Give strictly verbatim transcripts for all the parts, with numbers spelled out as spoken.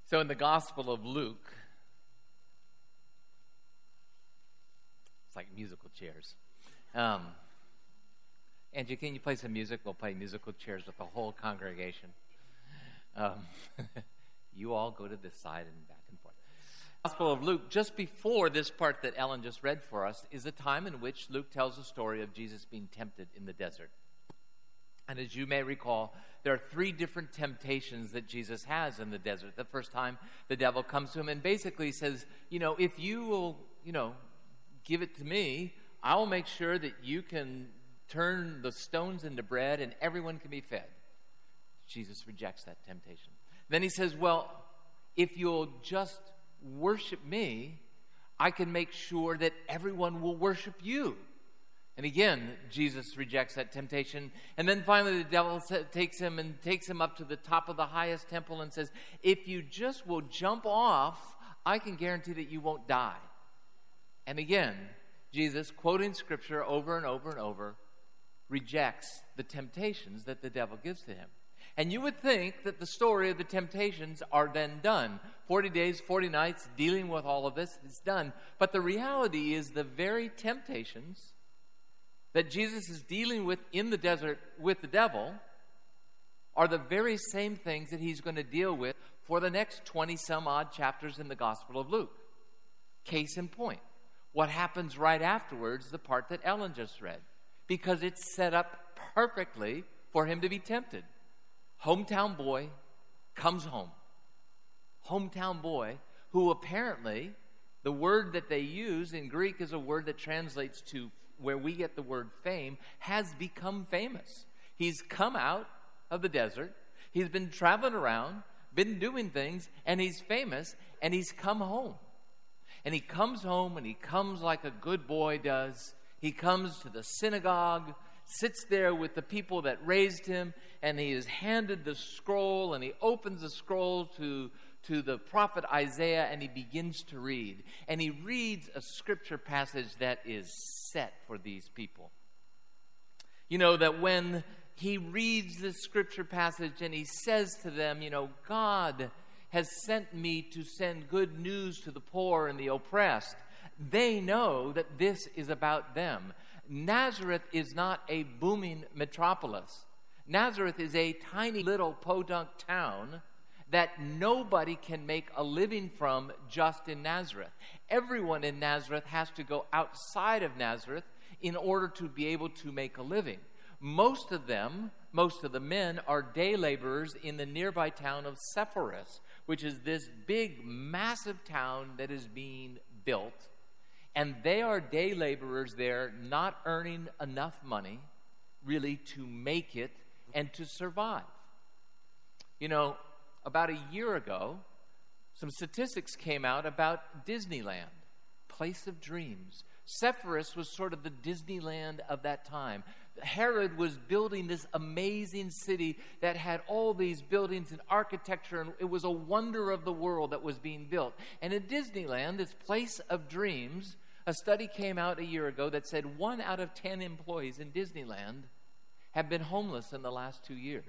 So in the Gospel of Luke, it's like musical chairs. Um, Angie, can you play some music? We'll play musical chairs with the whole congregation. Um, you all go to this side and back and forth. Gospel of Luke, just before this part that Ellen just read for us, is a time in which Luke tells the story of Jesus being tempted in the desert. And as you may recall, there are three different temptations that Jesus has in the desert. The first time the devil comes to him and basically says, you know, if you will, you know, give it to me, I will make sure that you can turn the stones into bread and everyone can be fed. Jesus rejects that temptation. Then he says, well, if you'll just worship me, I can make sure that everyone will worship you. And again, Jesus rejects that temptation. And then finally the devil takes him and takes him up to the top of the highest temple and says, if you just will jump off, I can guarantee that you won't die. And again, Jesus, quoting Scripture over and over and over, rejects the temptations that the devil gives to him. And you would think that the story of the temptations are then done. Forty days, forty nights, dealing with all of this is done. But the reality is the very temptations that Jesus is dealing with in the desert with the devil are the very same things that he's going to deal with for the next twenty some odd chapters in the Gospel of Luke. Case in point, what happens right afterwards, the part that Ellen just read, because it's set up perfectly for him to be tempted. Hometown boy comes home. Hometown boy who apparently, the word that they use in Greek is a word that translates to where we get the word fame, has become famous. He's come out of the desert. He's been traveling around, been doing things, and he's famous, and he's come home. And he comes home, and he comes like a good boy does. He comes to the synagogue, sits there with the people that raised him, and he is handed the scroll, and he opens the scroll to, to the prophet Isaiah, and he begins to read. And he reads a scripture passage that is set for these people. You know, that when he reads this scripture passage and he says to them, you know, God has sent me to send good news to the poor and the oppressed, they know that this is about them. Nazareth is not a booming metropolis. Nazareth is a tiny little podunk town that nobody can make a living from just in Nazareth. Everyone in Nazareth has to go outside of Nazareth in order to be able to make a living. Most of them, most of the men, are day laborers in the nearby town of Sepphoris, which is this big, massive town that is being built. And they are day laborers there, not earning enough money, really, to make it and to survive. You know, about a year ago, some statistics came out about Disneyland, place of dreams. Sepphoris was sort of the Disneyland of that time. Herod was building this amazing city that had all these buildings and architecture, and it was a wonder of the world that was being built. And in Disneyland, this place of dreams, a study came out a year ago that said one out of ten employees in Disneyland have been homeless in the last two years.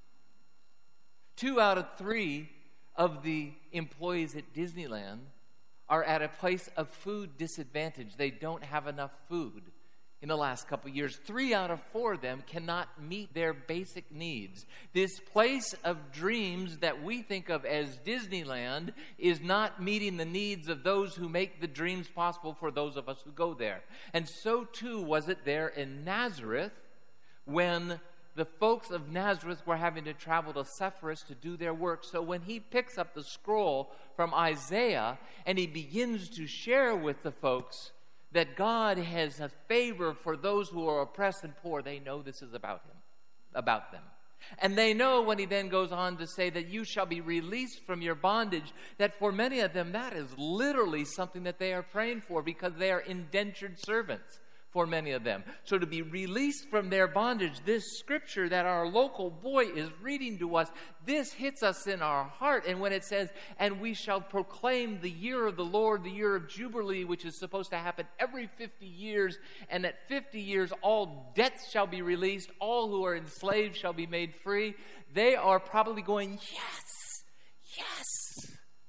Two out of three of the employees at Disneyland are at a place of food disadvantage. They don't have enough food in the last couple of years. Three out of four of them cannot meet their basic needs. This place of dreams that we think of as Disneyland is not meeting the needs of those who make the dreams possible for those of us who go there. And so too was it there in Nazareth when the folks of Nazareth were having to travel to Sepphoris to do their work. So when he picks up the scroll from Isaiah and he begins to share with the folks that God has a favor for those who are oppressed and poor, they know this is about him, about them. And they know when he then goes on to say that you shall be released from your bondage, that for many of them that is literally something that they are praying for because they are indentured servants. For many of them. So to be released from their bondage, this scripture that our local boy is reading to us, this hits us in our heart. And when it says, and we shall proclaim the year of the Lord, the year of Jubilee, which is supposed to happen every fifty years, and at fifty years all debts shall be released, all who are enslaved shall be made free, they are probably going, yes, yes.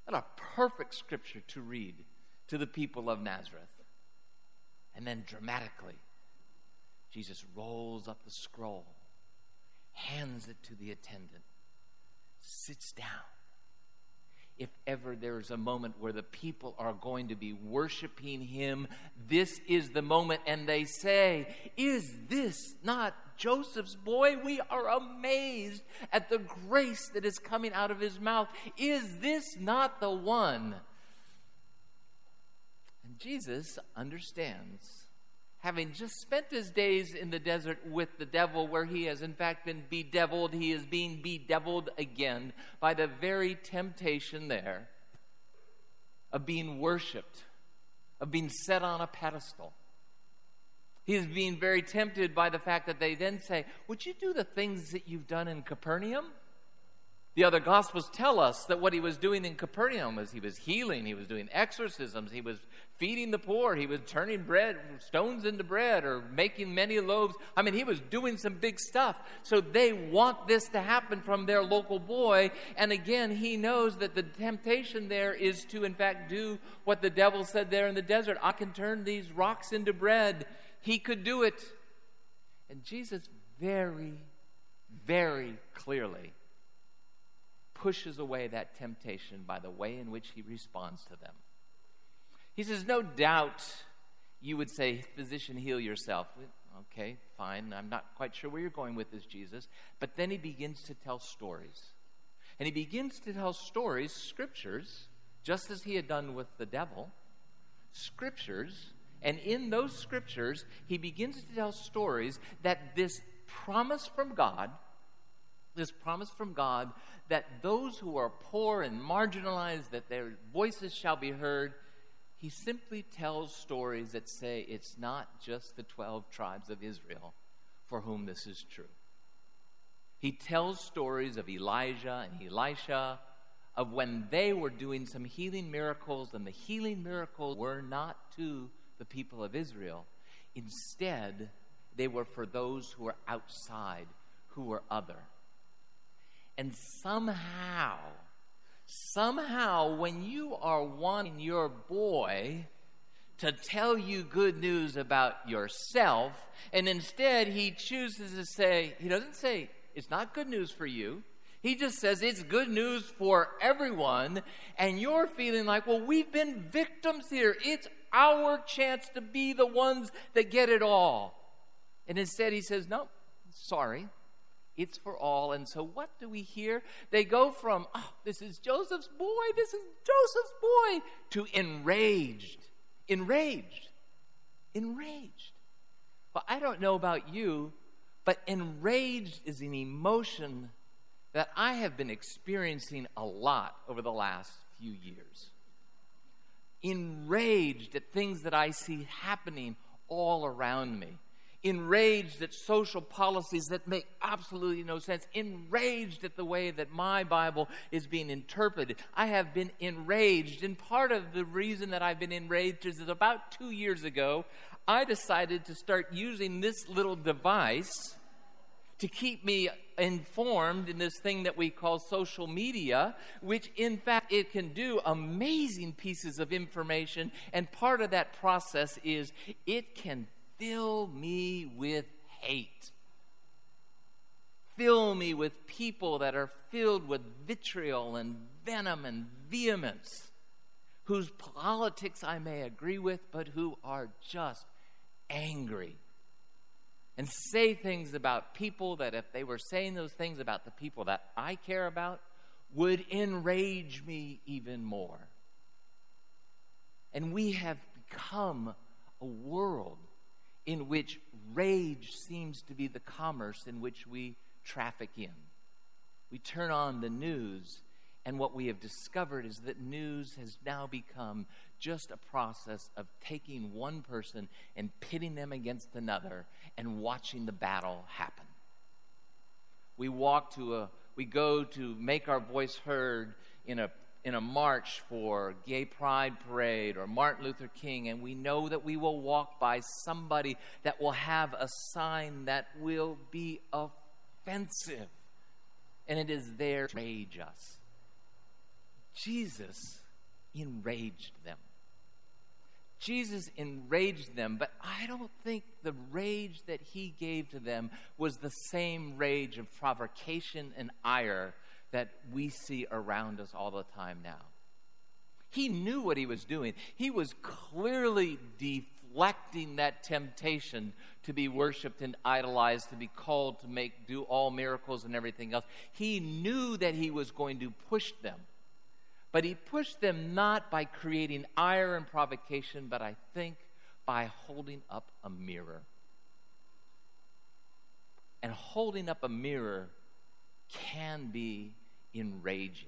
What a perfect scripture to read to the people of Nazareth. And then dramatically, Jesus rolls up the scroll, hands it to the attendant, sits down. If ever there is a moment where the people are going to be worshiping him, this is the moment. And they say, "Is this not Joseph's boy? We are amazed at the grace that is coming out of his mouth. Is this not the one?" And Jesus understands, having just spent his days in the desert with the devil, where he has in fact been bedeviled, he is being bedeviled again by the very temptation there of being worshipped, of being set on a pedestal. He is being very tempted by the fact that they then say, "Would you do the things that you've done in Capernaum?" The other Gospels tell us that what he was doing in Capernaum was he was healing, he was doing exorcisms, he was feeding the poor, he was turning bread, stones into bread, or making many loaves. I mean, he was doing some big stuff. So they want this to happen from their local boy. And again, he knows that the temptation there is to, in fact, do what the devil said there in the desert. "I can turn these rocks into bread." He could do it. And Jesus very, very clearly pushes away that temptation by the way in which he responds to them. He says, "No doubt you would say, 'Physician, heal yourself.'" Okay, fine. I'm not quite sure where you're going with this, Jesus. But then he begins to tell stories. And he begins to tell stories, scriptures, just as he had done with the devil, scriptures. And in those scriptures, he begins to tell stories that this promise from God, this promise from God that those who are poor and marginalized, that their voices shall be heard, he simply tells stories that say it's not just the twelve tribes of Israel for whom this is true. He tells stories of Elijah and Elisha, of when they were doing some healing miracles, and the healing miracles were not to the people of Israel. Instead, they were for those who were outside, who were other. And somehow, somehow, when you are wanting your boy to tell you good news about yourself, and instead he chooses to say, he doesn't say, "It's not good news for you." He just says, "It's good news for everyone." And you're feeling like, well, we've been victims here. It's our chance to be the ones that get it all. And instead he says, "No, sorry. It's for all." And so what do we hear? They go from, "Oh, this is Joseph's boy, this is Joseph's boy," to enraged, enraged, enraged. Well, I don't know about you, but enraged is an emotion that I have been experiencing a lot over the last few years. Enraged at things that I see happening all around me. Enraged at social policies that make absolutely no sense. Enraged at the way that my Bible is being interpreted. I have been enraged, and part of the reason that I've been enraged is that about two years ago, I decided to start using this little device to keep me informed in this thing that we call social media, which in fact it can do amazing pieces of information, and part of that process is it can fill me with hate. Fill me with people that are filled with vitriol and venom and vehemence, whose politics I may agree with, but who are just angry. And say things about people that if they were saying those things about the people that I care about, would enrage me even more. And we have become a world in which rage seems to be the commerce in which we traffic in. We turn on the news, and what we have discovered is that news has now become just a process of taking one person and pitting them against another and watching the battle happen. We walk to a, we go to make our voice heard in a in a march for Gay Pride Parade or Martin Luther King, and we know that we will walk by somebody that will have a sign that will be offensive, and it is there to rage us. Jesus enraged them. Jesus enraged them, but I don't think the rage that he gave to them was the same rage of provocation and ire that we see around us all the time now. He knew what he was doing. He was clearly deflecting that temptation to be worshiped and idolized, to be called to make, do all miracles and everything else. He knew that he was going to push them. But he pushed them not by creating ire and provocation, but I think by holding up a mirror. And holding up a mirror can be enraging.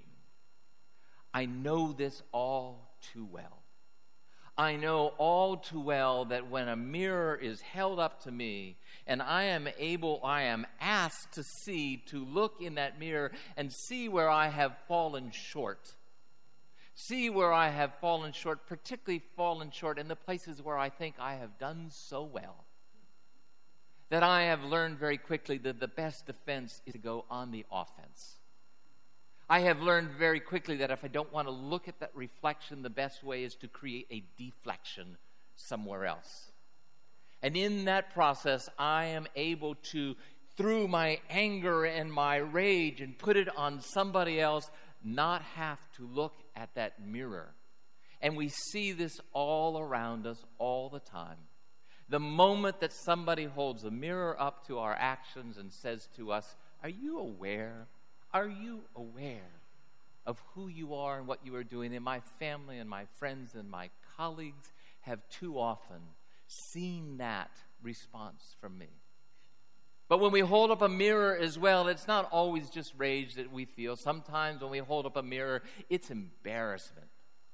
I know this all too well. I know all too well that when a mirror is held up to me and I am able, I am asked to see, to look in that mirror and see where I have fallen short. See where I have fallen short, particularly fallen short in the places where I think I have done so well. That I have learned very quickly that the best defense is to go on the offense. I have learned very quickly that if I don't want to look at that reflection, the best way is to create a deflection somewhere else. And in that process, I am able to, through my anger and my rage, and put it on somebody else, not have to look at that mirror. And we see this all around us all the time. The moment that somebody holds a mirror up to our actions and says to us, "Are you aware? Are you aware of who you are and what you are doing?" And my family and my friends and my colleagues have too often seen that response from me. But when we hold up a mirror as well, it's not always just rage that we feel. Sometimes when we hold up a mirror, it's embarrassment.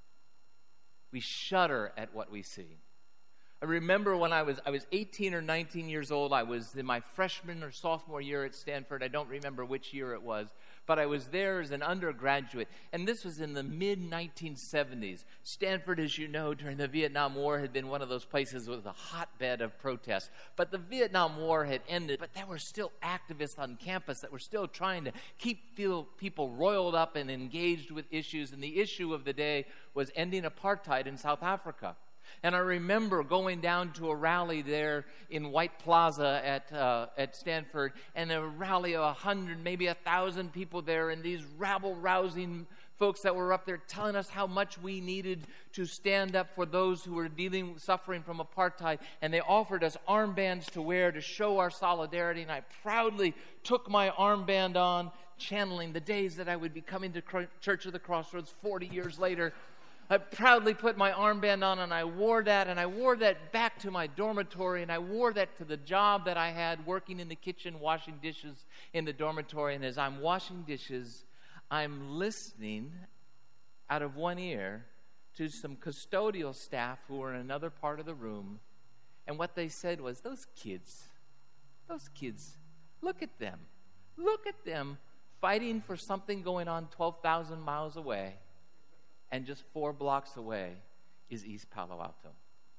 We shudder at what we see. I remember when I was I was eighteen or nineteen years old. I was in my freshman or sophomore year at Stanford. I don't remember which year it was, but I was there as an undergraduate, and this was in the mid nineteen seventies. Stanford, as you know, during the Vietnam War had been one of those places with a hotbed of protest. But the Vietnam War had ended, but there were still activists on campus that were still trying to keep feel, people roiled up and engaged with issues, and the issue of the day was ending apartheid in South Africa. And I remember going down to a rally there in White Plaza at uh, at Stanford, and a rally of a hundred, maybe a thousand people there, and these rabble-rousing folks that were up there telling us how much we needed to stand up for those who were dealing, suffering from apartheid. And they offered us armbands to wear to show our solidarity, and I proudly took my armband on, channeling the days that I would be coming to Church of the Crossroads forty years later. I proudly put my armband on, and I wore that, and I wore that back to my dormitory, and I wore that to the job that I had working in the kitchen, washing dishes in the dormitory. And as I'm washing dishes, I'm listening out of one ear to some custodial staff who were in another part of the room, and what they said was, "Those kids, those kids, look at them. Look at them fighting for something going on twelve thousand miles away. And just four blocks away is East Palo Alto."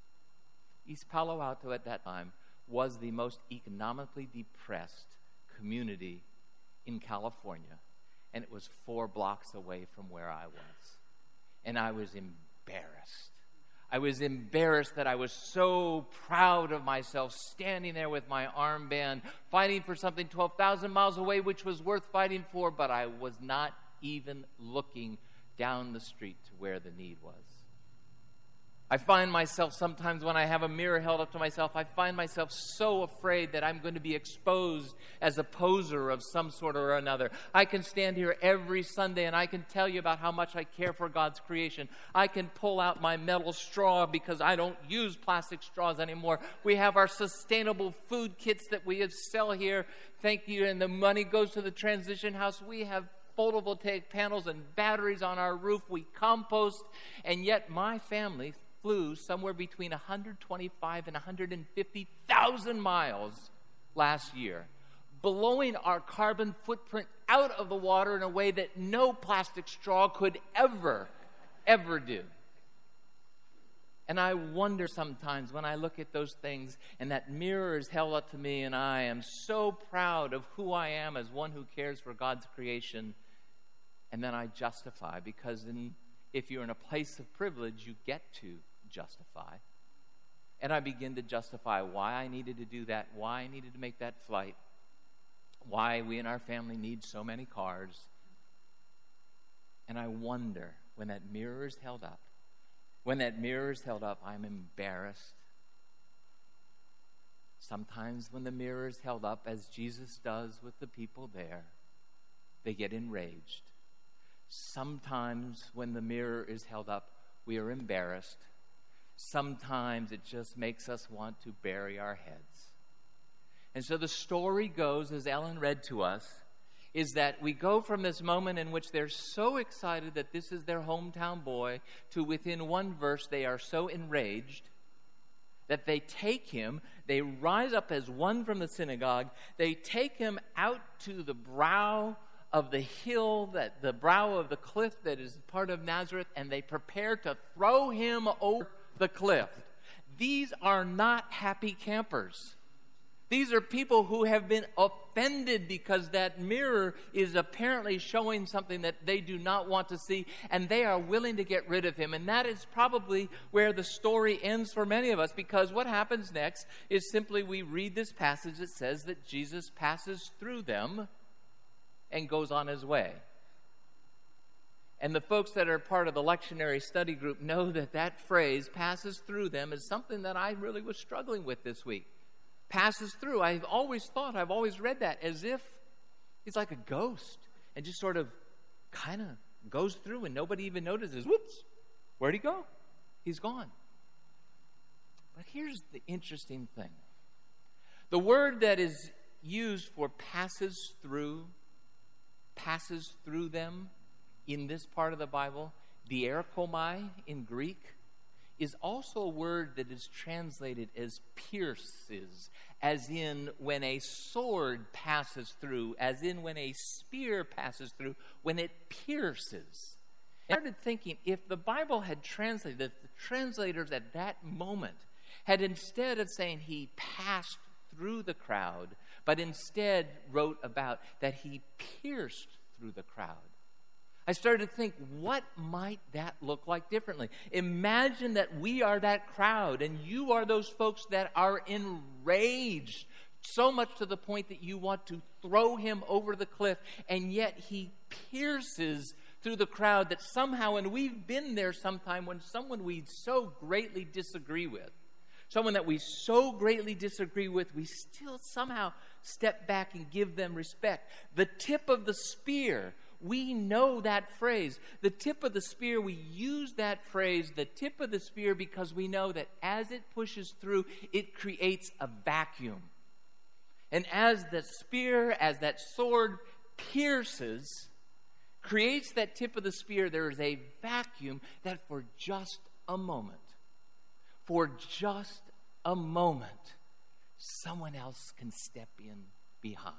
East Palo Alto at that time was the most economically depressed community in California. And it was four blocks away from where I was. And I was embarrassed. I was embarrassed that I was so proud of myself standing there with my armband, fighting for something twelve thousand miles away, which was worth fighting for, but I was not even looking down the street to where the need was. I find myself sometimes when I have a mirror held up to myself, I find myself so afraid that I'm going to be exposed as a poser of some sort or another. I can stand here every Sunday and I can tell you about how much I care for God's creation. I can pull out my metal straw because I don't use plastic straws anymore. We have our sustainable food kits that we sell here. Thank you. And the money goes to the transition house. We have photovoltaic panels and batteries on our roof. We compost, and yet my family flew somewhere between one hundred twenty-five and one hundred fifty thousand miles last year, blowing our carbon footprint out of the water in a way that no plastic straw could ever, ever do. And I wonder sometimes when I look at those things and that mirror is held up to me and I am so proud of who I am as one who cares for God's creation, and then I justify, because in, if you're in a place of privilege, you get to justify. And I begin to justify why I needed to do that, why I needed to make that flight, why we in our family need so many cars. And I wonder, when that mirror is held up, when that mirror is held up, I'm embarrassed. Sometimes when the mirror is held up, as Jesus does with the people there, they get enraged. Sometimes when the mirror is held up, we are embarrassed. Sometimes it just makes us want to bury our heads. And so the story goes, as Ellen read to us, is that we go from this moment in which they're so excited that this is their hometown boy, to within one verse they are so enraged that they take him, they rise up as one from the synagogue, they take him out to the brow of the hill, that the brow of the cliff that is part of Nazareth, and they prepare to throw him over the cliff. These are not happy campers. These are people who have been offended because that mirror is apparently showing something that they do not want to see, and they are willing to get rid of him. And that is probably where the story ends for many of us, because what happens next is simply we read this passage that says that Jesus passes through them and goes on his way. And the folks that are part of the lectionary study group know that that phrase, passes through them, is something that I really was struggling with this week. Passes through. I've always thought, I've always read that as if he's like a ghost and just sort of kind of goes through and nobody even notices. Whoops, where'd he go? He's gone. But here's the interesting thing. The word that is used for passes through, passes through them in this part of the Bible, dierkomai in Greek, is also a word that is translated as pierces, as in when a sword passes through, as in when a spear passes through, when it pierces. And I started thinking, if the Bible had translated, if the translators at that moment had, instead of saying he passed through the crowd, but instead wrote about that he pierced through the crowd, I started to think, what might that look like differently? Imagine that we are that crowd, and you are those folks that are enraged, so much to the point that you want to throw him over the cliff, and yet he pierces through the crowd that somehow, and we've been there sometime, when someone we so greatly disagree with, someone that we so greatly disagree with, we still somehow step back and give them respect. The tip of the spear, we know that phrase. The tip of the spear, we use that phrase, the tip of the spear, because we know that as it pushes through, it creates a vacuum. And as the spear, as that sword pierces, creates that tip of the spear, there is a vacuum that for just a moment, for just a moment, someone else can step in behind.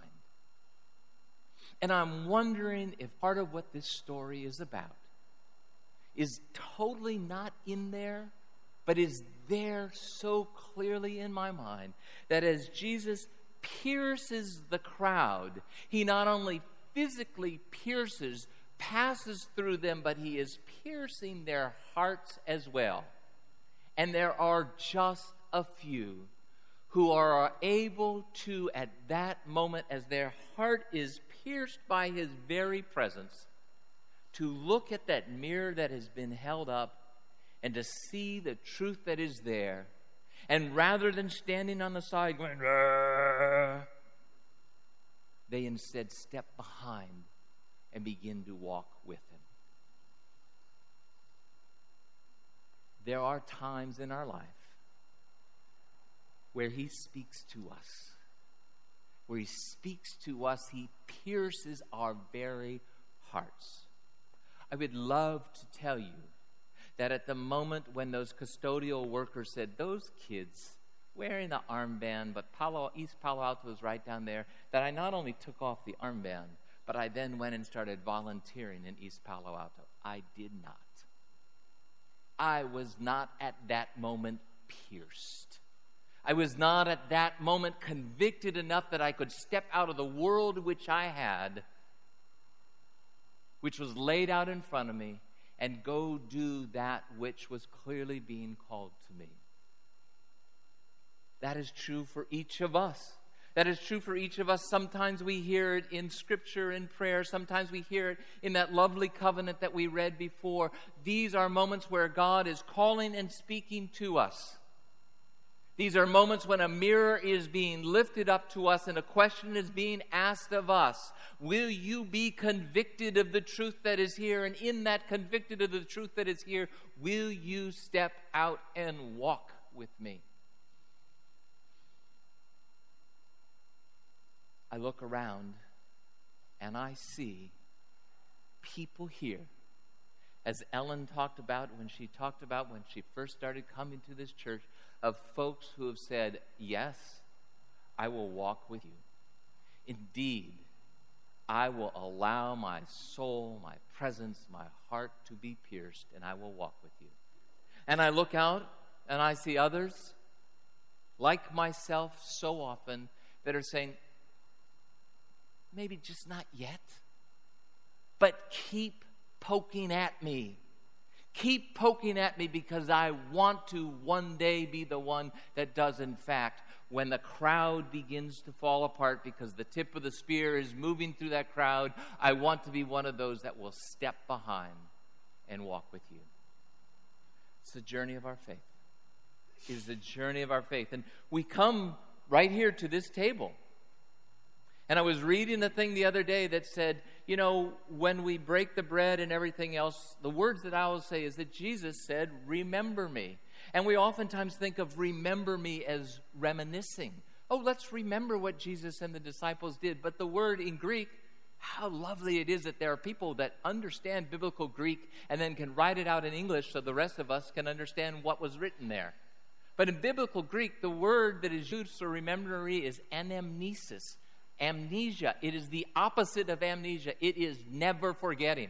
And I'm wondering if part of what this story is about is totally not in there, but is there so clearly in my mind that as Jesus pierces the crowd, he not only physically pierces, passes through them, but he is piercing their hearts as well. And there are just a few who are able to, at that moment, as their heart is pierced by his very presence, to look at that mirror that has been held up and to see the truth that is there. And rather than standing on the side going, "Rah," they instead step behind and begin to walk with him. There are times in our life where he speaks to us. Where he speaks to us, he pierces our very hearts. I would love to tell you that at the moment when those custodial workers said, those kids wearing the armband, but Palo, East Palo Alto was right down there, that I not only took off the armband, but I then went and started volunteering in East Palo Alto. I did not. I was not at that moment pierced. I was not at that moment convicted enough that I could step out of the world which I had, which was laid out in front of me, and go do that which was clearly being called to me. That is true for each of us. That is true for each of us. Sometimes we hear it in Scripture, in prayer. Sometimes we hear it in that lovely covenant that we read before. These are moments where God is calling and speaking to us. These are moments when a mirror is being lifted up to us and a question is being asked of us. Will you be convicted of the truth that is here? And in that convicted of the truth that is here, will you step out and walk with me? I look around and I see people here, as Ellen talked about when she talked about when she first started coming to this church, of folks who have said, yes, I will walk with you. Indeed, I will allow my soul, my presence, my heart to be pierced, and I will walk with you. And I look out and I see others like myself so often that are saying, maybe just not yet, but keep poking at me. Keep poking at me because I want to one day be the one that does, in fact, when the crowd begins to fall apart because the tip of the spear is moving through that crowd, I want to be one of those that will step behind and walk with you. It's the journey of our faith. It is the journey of our faith. And we come right here to this table. And I was reading a thing the other day that said, you know, when we break the bread and everything else, the words that I will say is that Jesus said, remember me. And we oftentimes think of remember me as reminiscing. Oh, let's remember what Jesus and the disciples did. But the word in Greek, how lovely it is that there are people that understand biblical Greek and then can write it out in English so the rest of us can understand what was written there. But in biblical Greek, the word that is used for memory is anamnesis. Amnesia. It is the opposite of amnesia. It is never forgetting.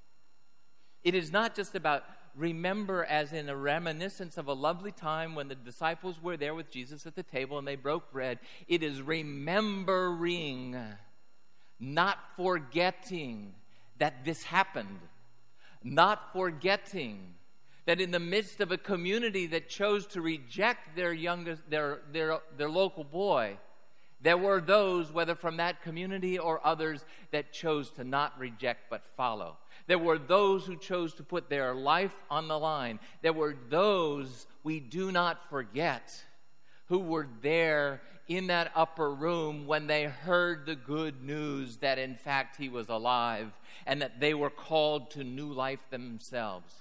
It is not just about remember as in a reminiscence of a lovely time when the disciples were there with Jesus at the table and they broke bread. It is remembering, not forgetting that this happened. Not forgetting that in the midst of a community that chose to reject their youngest, their, their, their local boy, there were those, whether from that community or others, that chose to not reject but follow. There were those who chose to put their life on the line. There were those we do not forget who were there in that upper room when they heard the good news that in fact he was alive and that they were called to new life themselves.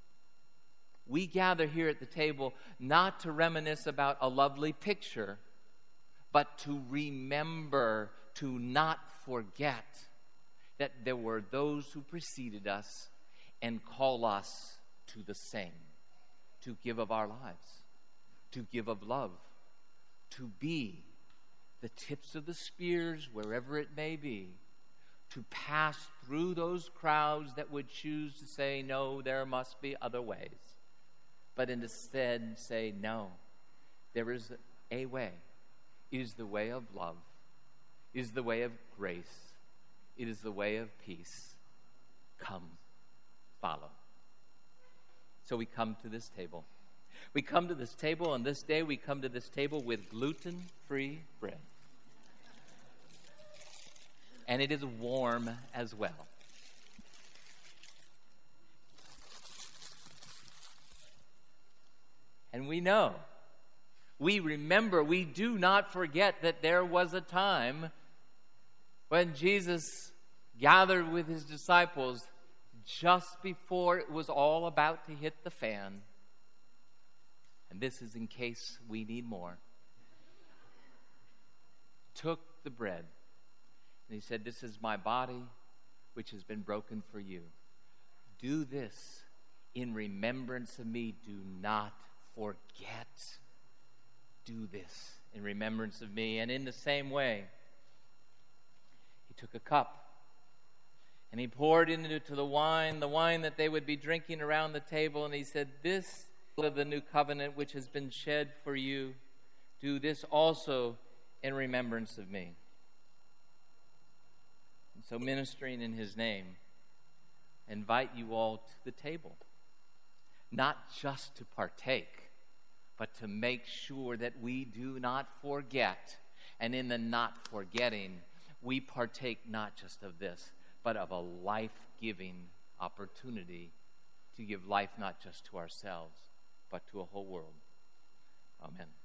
We gather here at the table not to reminisce about a lovely picture, but to remember, to not forget that there were those who preceded us and call us to the same, to give of our lives, to give of love, to be the tips of the spears wherever it may be, to pass through those crowds that would choose to say, no, there must be other ways, but instead say, no, there is a way. It is the way of love. It is the way of grace. It is the way of peace. Come, follow. So we come to this table. We come to this table, and this day we come to this table with gluten-free bread. And it is warm as well. And we know, we remember, we do not forget that there was a time when Jesus gathered with his disciples just before it was all about to hit the fan. And this is in case we need more. Took the bread, and he said, this is my body which has been broken for you. Do this in remembrance of me. Do not forget. Do this in remembrance of me. And in the same way, he took a cup and he poured into the wine, the wine that they would be drinking around the table. And he said, this of the new covenant which has been shed for you, do this also in remembrance of me. And so ministering in his name, invite you all to the table, not just to partake, but to make sure that we do not forget. And in the not forgetting, we partake not just of this, but of a life-giving opportunity to give life not just to ourselves, but to a whole world. Amen.